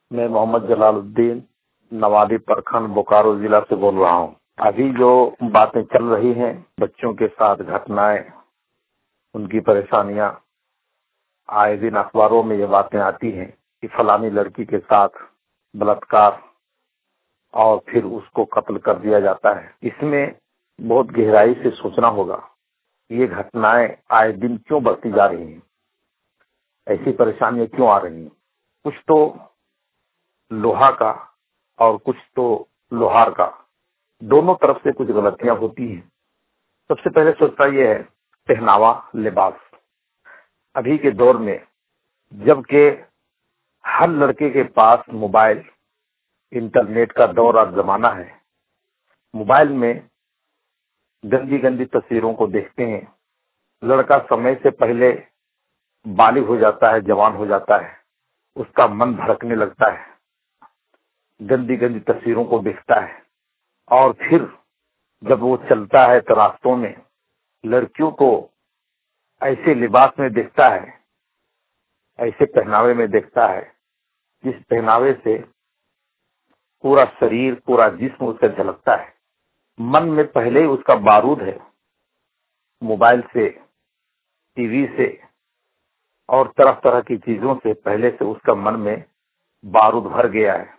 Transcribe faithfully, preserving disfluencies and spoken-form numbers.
मैं मोहम्मद जलालुद्दीन नवादी प्रखंड बोकारो जिला से बोल रहा हूँ। अभी जो बातें चल रही हैं, बच्चों के साथ घटनाएं, उनकी परेशानियां, आए दिन अखबारों में ये बातें आती हैं कि फलानी लड़की के साथ बलात्कार और फिर उसको कत्ल कर दिया जाता है। इसमें बहुत गहराई से सोचना होगा, ये घटनाएं आए दिन क्यों बढ़ती जा रही हैं, ऐसी परेशानियां क्यों आ रही हैं। कुछ तो लोहा का और कुछ तो लोहार का, दोनों तरफ से कुछ गलतियां होती हैं। सबसे पहले सोचता यह है पहनावा, लिबास। अभी के दौर में जबकि हर लड़के के पास मोबाइल, इंटरनेट का दौर और जमाना है, मोबाइल में गंदी गंदी तस्वीरों को देखते हैं। लड़का समय से पहले बालिग हो जाता है, जवान हो जाता है, उसका मन भड़कने लगता है, गंदी गंदी तस्वीरों को देखता है और फिर जब वो चलता है तो रास्तों में लड़कियों को ऐसे लिबास में देखता है, ऐसे पहनावे में देखता है जिस पहनावे से पूरा शरीर, पूरा जिस्म उसका झलकता है। मन में पहले ही उसका बारूद है, मोबाइल से, टीवी से और तरह तरह की चीजों से पहले से उसका मन में बारूद भर गया है।